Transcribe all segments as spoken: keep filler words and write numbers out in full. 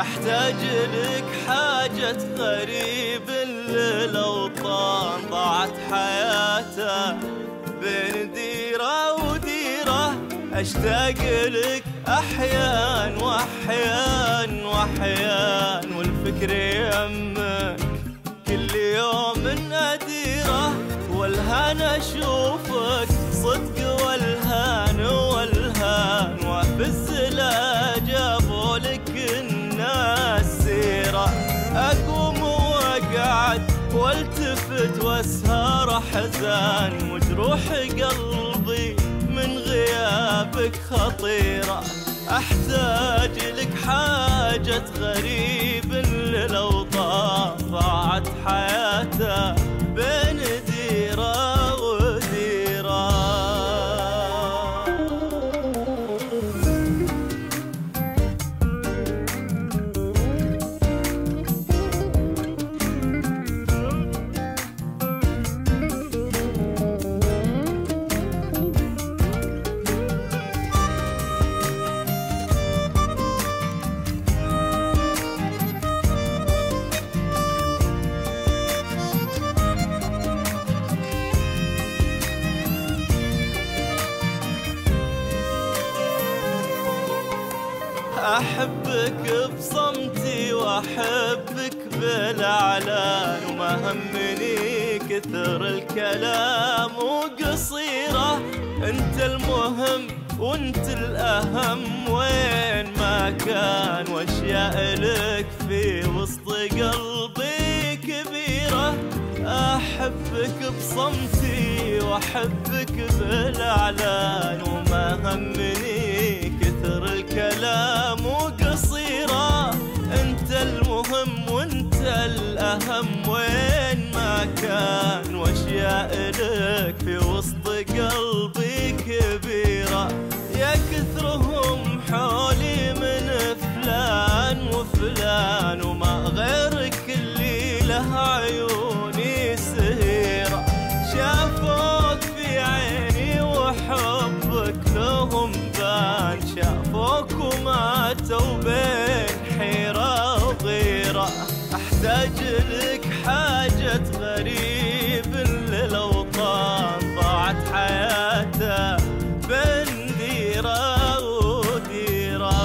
احتاج لك حاجة غريب للأوطان ضاعت حياته بين ديرة وديرة. اشتاق لك احيان واحيان واحيان والفكر يمك كل يوم اديره. والهان اشوفك صدق والهان والهان وفي الزلا جابوا لك الناس سيره. اقوم واقعد والتفت واسهر حزان وجروح قلبي من غيابك خطيرة. احتاج لك حاجة غريب للأوطان ضاعت حياته بين ديرة وديرة. أحبك بصمتي وأحبك بالإعلان وما همني كثر الكلام وقصيرة. أنت المهم وأنت الأهم وين ما كان وأشياء لك في وسط قلبي كبيرة. أحبك بصمتي وأحبك بالإعلان وما همني كثر الكلام وقصيرة. أنت المهم وأنت الأهم وين ما كان وأشياء لك في وسط قلبي كبيرة. يا كثرهم حولي من فلان وفلان وما غيرك اللي له عيوني سهيرة. شافوك في عيني وحبك لهم بان شافوك وماتوا بين حيرة وغيرة. احتاج لك حاجة غريب للأوطان ضاعت حياته بين ديرة وديرة.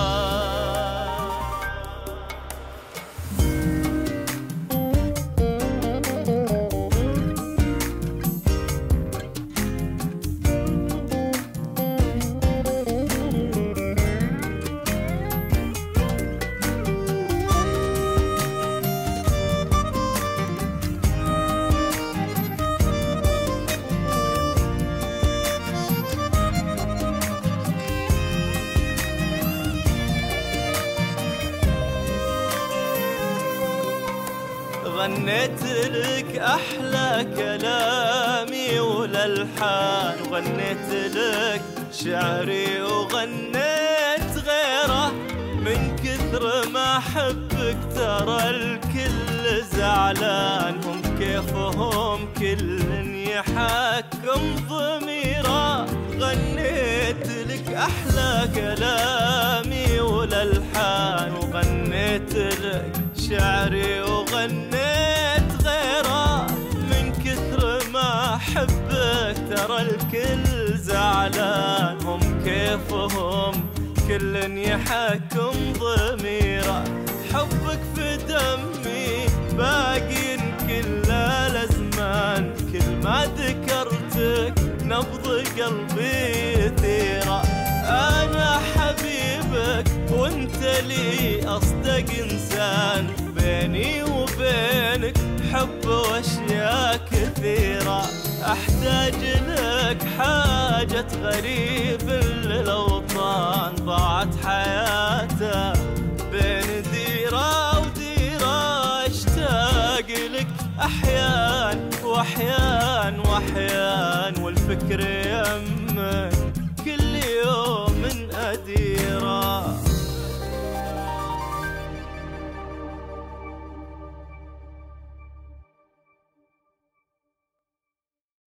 غنيت لك أحلى كلامي والألحان وغنيت لك شعري وغنيت غيره. من كثر ما أحبك ترى الكل زعلان هم كيفهم كل يحكم ضميره. غنيت لك أحلى كلامي والألحان وغنيت لك شعري وغنيت غيره. من كثر ما أحبك ترى الكل زعلان هم كيفهم كل يحكم ضميره. حبك في دمي باقي كل الأزمان كل ما ذكرتك نبض قلبي يثيره. أنا حبيبك وانت لي أصدق إنسان بيني وبينك حب وأشياء كثيرة. أحتاج لك حاجة غريب للأوطان ضاعت حياته بين ديرة وديرة. اشتاق لك أحيان وأحيان وأحيان والفكر يمك